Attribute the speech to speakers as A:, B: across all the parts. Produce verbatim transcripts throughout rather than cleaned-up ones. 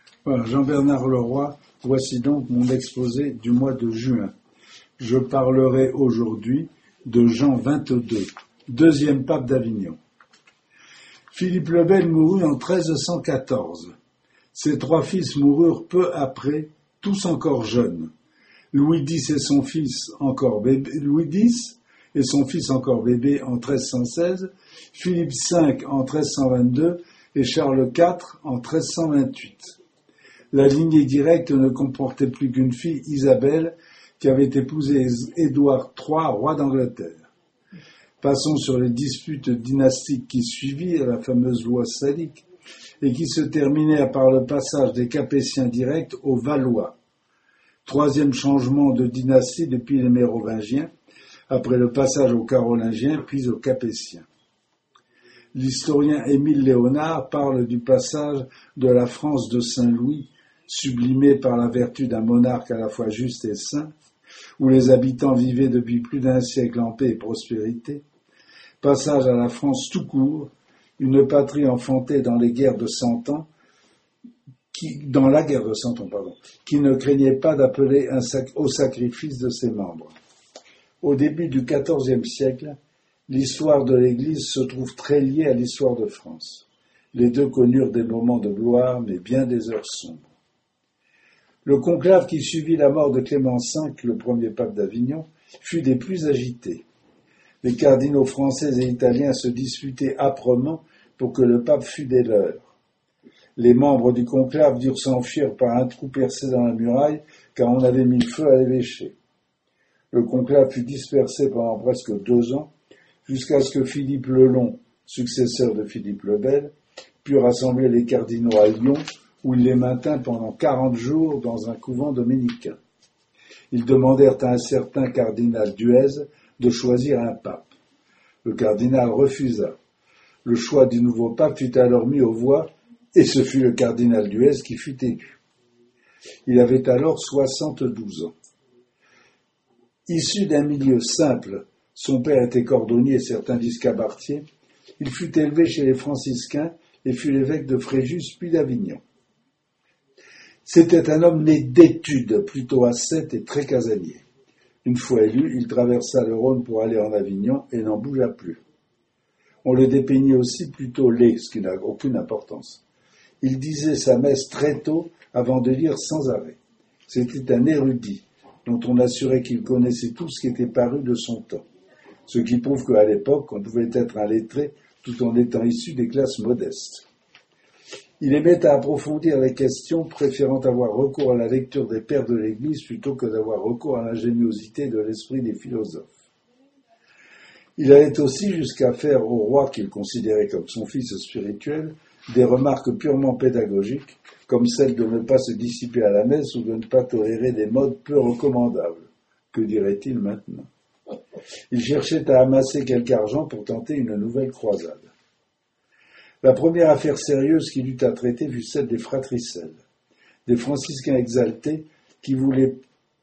A: Voilà, Jean-Bernard Leroy, voici donc mon exposé du mois de juin. Je parlerai aujourd'hui de Jean vingt-deux, deuxième pape d'Avignon. Philippe le Bel mourut en treize cent quatorze. Ses trois fils moururent peu après, tous encore jeunes. Louis dix et son fils encore bébé, Louis dix et son fils encore bébé en treize cent seize, Philippe cinq en treize cent vingt-deux et Charles quatre en treize cent vingt-huit. La lignée directe ne comportait plus qu'une fille, Isabelle, qui avait épousé Édouard trois, roi d'Angleterre. Passons sur les disputes dynastiques qui suivirent la fameuse loi salique et qui se terminaient par le passage des Capétiens directs aux Valois. Troisième changement de dynastie depuis les Mérovingiens, après le passage aux Carolingiens puis aux Capétiens. L'historien Émile Léonard parle du passage de la France de Saint-Louis, sublimée par la vertu d'un monarque à la fois juste et saint, où les habitants vivaient depuis plus d'un siècle en paix et prospérité, passage à la France tout court, une patrie enfantée dans les guerres de Cent Ans, qui, dans la guerre de Cent Ans, pardon, qui ne craignait pas d'appeler un sac, au sacrifice de ses membres. Au début du quatorzième siècle, l'histoire de l'Église se trouve très liée à l'histoire de France. Les deux connurent des moments de gloire, mais bien des heures sombres. Le conclave qui suivit la mort de Clément cinq, le premier pape d'Avignon, fut des plus agités. Les cardinaux français et italiens se disputaient âprement pour que le pape fût des leurs. Les membres du conclave durent s'enfuir par un trou percé dans la muraille, car on avait mis le feu à l'évêché. Le conclave fut dispersé pendant presque deux ans, jusqu'à ce que Philippe le Long, successeur de Philippe le Bel, put rassembler les cardinaux à Lyon, où il les maintint pendant quarante jours dans un couvent dominicain. Ils demandèrent à un certain cardinal Duèze de choisir un pape. Le cardinal refusa. Le choix du nouveau pape fut alors mis aux voix, et ce fut le cardinal Duèze qui fut élu. Il avait alors soixante-douze ans. Issu d'un milieu simple, son père était cordonnier et certains disent cabaretier, il fut élevé chez les franciscains et fut l'évêque de Fréjus puis d'Avignon. C'était un homme né d'études, plutôt ascète et très casanier. Une fois élu, il traversa le Rhône pour aller en Avignon et n'en bougea plus. On le dépeignait aussi plutôt laid, ce qui n'a aucune importance. Il disait sa messe très tôt avant de lire sans arrêt. C'était un érudit, dont on assurait qu'il connaissait tout ce qui était paru de son temps. Ce qui prouve qu'à l'époque, on pouvait être un lettré tout en étant issu des classes modestes. Il aimait à approfondir les questions, préférant avoir recours à la lecture des pères de l'Église plutôt que d'avoir recours à l'ingéniosité de l'esprit des philosophes. Il allait aussi jusqu'à faire au roi, qu'il considérait comme son fils spirituel, des remarques purement pédagogiques, comme celle de ne pas se dissiper à la messe ou de ne pas tolérer des modes peu recommandables. Que dirait-il maintenant ? Il cherchait à amasser quelque argent pour tenter une nouvelle croisade. La première affaire sérieuse qu'il eut à traiter fut celle des fratricelles, des franciscains exaltés qui voulaient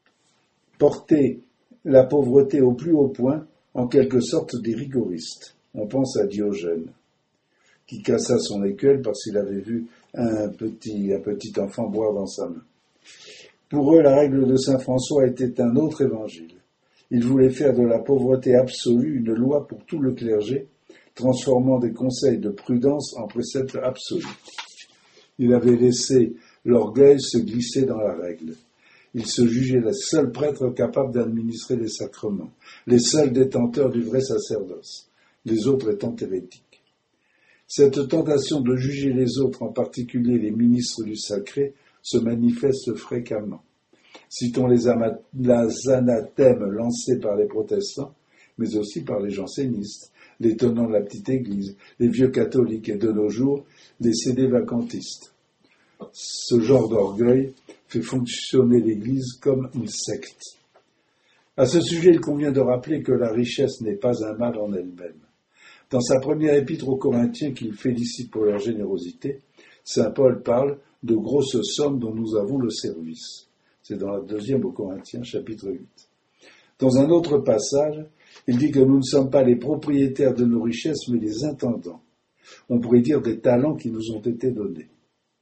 A: porter la pauvreté au plus haut point, en quelque sorte des rigoristes. On pense à Diogène, qui cassa son écuelle parce qu'il avait vu un petit, un petit enfant boire dans sa main. Pour eux, la règle de saint François était un autre évangile. Ils voulaient faire de la pauvreté absolue une loi pour tout le clergé, transformant des conseils de prudence en préceptes absolus. Il avait laissé l'orgueil se glisser dans la règle. Il se jugeait le seul prêtre capable d'administrer les sacrements, les seuls détenteurs du vrai sacerdoce, les autres étant hérétiques. Cette tentation de juger les autres, en particulier les ministres du sacré, se manifeste fréquemment. Citons les, ama- les anathèmes lancés par les protestants, mais aussi par les jansénistes, les tenants de la petite église, les vieux catholiques et de nos jours, les sédévacantistes. Ce genre d'orgueil fait fonctionner l'église comme une secte. À ce sujet, il convient de rappeler que la richesse n'est pas un mal en elle-même. Dans sa première épître aux Corinthiens qu'il félicite pour leur générosité, saint Paul parle de grosses sommes dont nous avons le service. C'est dans la deuxième aux Corinthiens, chapitre huit. Dans un autre passage, il dit que nous ne sommes pas les propriétaires de nos richesses, mais les intendants. On pourrait dire des talents qui nous ont été donnés.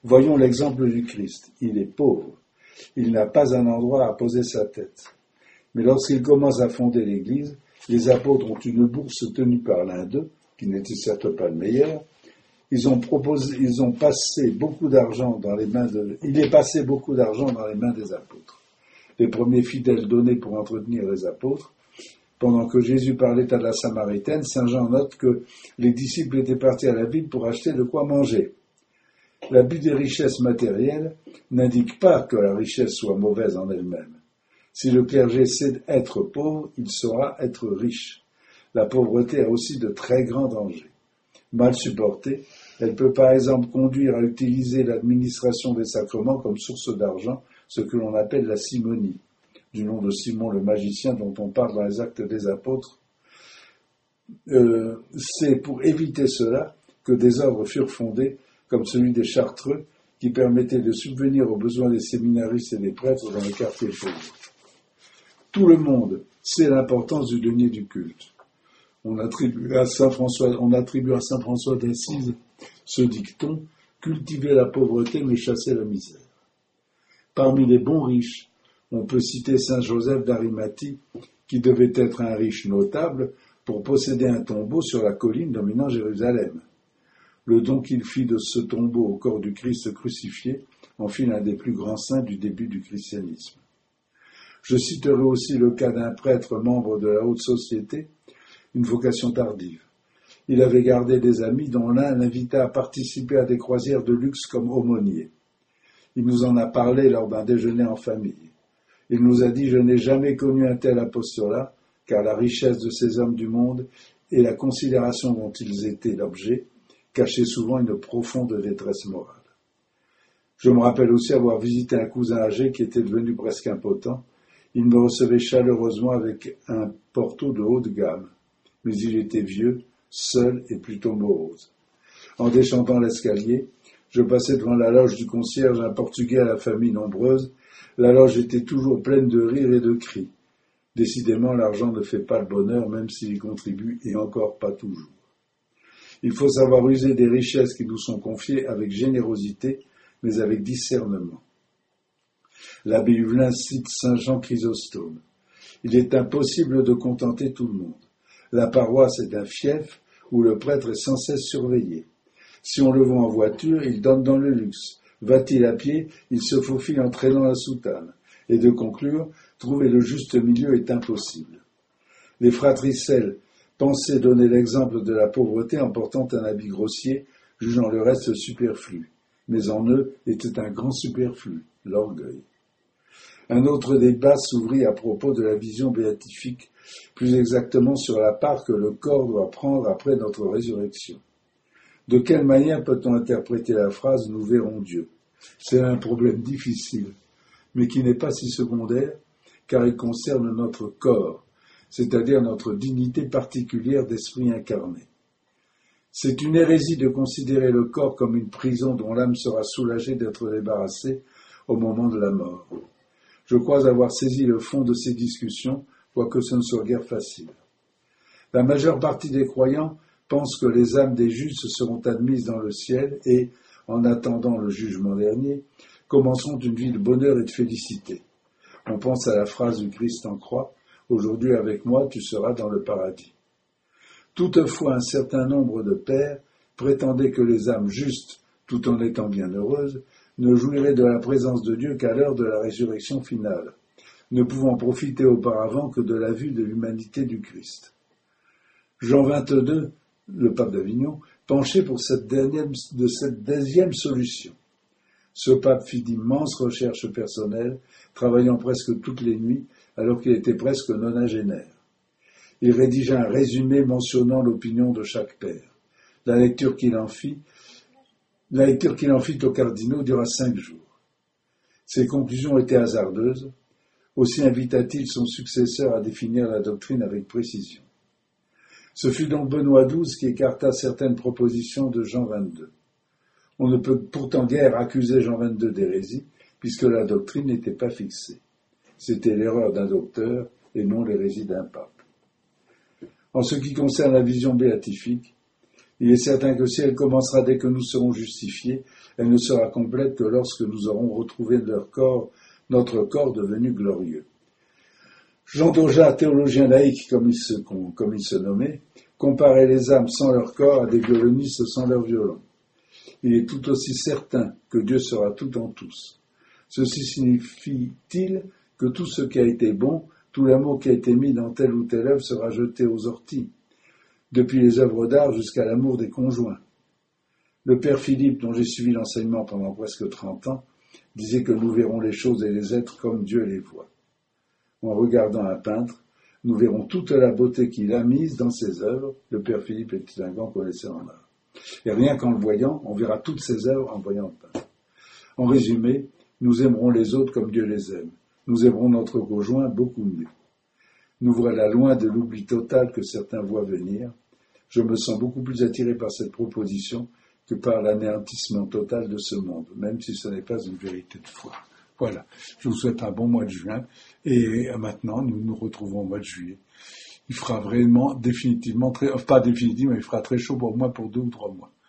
A: Voyons l'exemple du Christ. Il est pauvre. Il n'a pas un endroit à poser sa tête. Mais lorsqu'il commence à fonder l'Église, les apôtres ont une bourse tenue par l'un d'eux, qui n'était certes pas le meilleur. Ils ont proposé, ils ont passé beaucoup d'argent dans les mains de, il est passé beaucoup d'argent dans les mains des apôtres. Les premiers fidèles donnaient pour entretenir les apôtres. Pendant que Jésus parlait à la Samaritaine, Saint Jean note que les disciples étaient partis à la ville pour acheter de quoi manger. L'abus des richesses matérielles n'indique pas que la richesse soit mauvaise en elle-même. Si le clergé sait être pauvre, il saura être riche. La pauvreté a aussi de très grands dangers. Mal supportée, elle peut par exemple conduire à utiliser l'administration des sacrements comme source d'argent, ce que l'on appelle la simonie, du nom de Simon le magicien dont on parle dans les Actes des Apôtres. Euh, c'est pour éviter cela que des ordres furent fondés, comme celui des Chartreux, qui permettait de subvenir aux besoins des séminaristes et des prêtres dans les quartiers pauvres. Tout le monde sait l'importance du denier du culte. On attribue à Saint François, on attribue à Saint François d'Assise ce dicton, cultiver la pauvreté mais chasser la misère. Parmi les bons riches, on peut citer Saint Joseph d'Arimathie, qui devait être un riche notable pour posséder un tombeau sur la colline dominant Jérusalem. Le don qu'il fit de ce tombeau au corps du Christ crucifié en fit l'un des plus grands saints du début du christianisme. Je citerai aussi le cas d'un prêtre membre de la haute société, une vocation tardive. Il avait gardé des amis dont l'un l'invita à participer à des croisières de luxe comme aumônier. Il nous en a parlé lors d'un déjeuner en famille. Il nous a dit « Je n'ai jamais connu un tel apostolat, car la richesse de ces hommes du monde et la considération dont ils étaient l'objet cachaient souvent une profonde détresse morale. » Je me rappelle aussi avoir visité un cousin âgé qui était devenu presque impotent. Il me recevait chaleureusement avec un porto de haut de gamme, mais il était vieux, seul et plutôt morose. En descendant l'escalier, je passais devant la loge du concierge, un Portugais à la famille nombreuse. La loge était toujours pleine de rires et de cris. Décidément, l'argent ne fait pas le bonheur, même s'il y contribue, et encore pas toujours. Il faut savoir user des richesses qui nous sont confiées avec générosité, mais avec discernement. L'abbé Huvelin cite Saint Jean Chrysostome. Il est impossible de contenter tout le monde. La paroisse est un fief où le prêtre est sans cesse surveillé. Si on le voit en voiture, il donne dans le luxe. Va-t-il à pied, il se faufile en traînant la soutane. Et de conclure, trouver le juste milieu est impossible. Les fratricelles pensaient donner l'exemple de la pauvreté en portant un habit grossier, jugeant le reste superflu. Mais en eux était un grand superflu, l'orgueil. Un autre débat s'ouvrit à propos de la vision béatifique, plus exactement sur la part que le corps doit prendre après notre résurrection. De quelle manière peut-on interpréter la phrase « Nous verrons Dieu » ? C'est un problème difficile, mais qui n'est pas si secondaire, car il concerne notre corps, c'est-à-dire notre dignité particulière d'esprit incarné. C'est une hérésie de considérer le corps comme une prison dont l'âme sera soulagée d'être débarrassée au moment de la mort. Je crois avoir saisi le fond de ces discussions, quoique ce ne soit guère facile. La majeure partie des croyants pensent que les âmes des justes seront admises dans le ciel et, en attendant le jugement dernier, commenceront une vie de bonheur et de félicité. On pense à la phrase du Christ en croix, « Aujourd'hui avec moi, tu seras dans le paradis ». Toutefois, un certain nombre de pères prétendaient que les âmes justes, tout en étant bien heureuses, ne jouiraient de la présence de Dieu qu'à l'heure de la résurrection finale, ne pouvant profiter auparavant que de la vue de l'humanité du Christ. Jean vingt-deux, le pape d'Avignon, penchait pour cette dernière, de cette deuxième solution. Ce pape fit d'immenses recherches personnelles, travaillant presque toutes les nuits, alors qu'il était presque nonagénaire. Il rédigea un résumé mentionnant l'opinion de chaque père. La lecture qu'il en fit, la lecture qu'il en fit aux cardinaux dura cinq jours. Ses conclusions étaient hasardeuses, aussi invita-t-il son successeur à définir la doctrine avec précision. Ce fut donc Benoît douze qui écarta certaines propositions de Jean vingt-deux. On ne peut pourtant guère accuser Jean vingt-deux d'hérésie, puisque la doctrine n'était pas fixée. C'était l'erreur d'un docteur et non l'hérésie d'un pape. En ce qui concerne la vision béatifique, Il est certain que si elle commencera dès que nous serons justifiés, elle ne sera complète que lorsque nous aurons retrouvé leur corps, notre corps devenu glorieux. Jean Daujas, théologien laïque comme il se, comme il se nommait, comparait les âmes sans leur corps à des violonistes sans leur violon. Il est tout aussi certain que Dieu sera tout en tous. Ceci signifie-t-il que tout ce qui a été bon, tout l'amour qui a été mis dans telle ou telle œuvre sera jeté aux orties, depuis les œuvres d'art jusqu'à l'amour des conjoints? Le père Philippe, dont j'ai suivi l'enseignement pendant presque trente ans, disait que nous verrons les choses et les êtres comme Dieu les voit. En regardant un peintre, nous verrons toute la beauté qu'il a mise dans ses œuvres. Le père Philippe était un grand connaisseur en art. Et rien qu'en le voyant, on verra toutes ses œuvres en voyant le peintre. En résumé, nous aimerons les autres comme Dieu les aime. Nous aimerons notre conjoint beaucoup mieux. Nous voilà loin de l'oubli total que certains voient venir. Je me sens beaucoup plus attiré par cette proposition que par l'anéantissement total de ce monde, même si ce n'est pas une vérité de foi. Voilà, je vous souhaite un bon mois de juin, et maintenant nous nous retrouvons au mois de juillet. Il fera vraiment définitivement très, pas définitivement, mais il fera très chaud pour moi pour deux ou trois mois.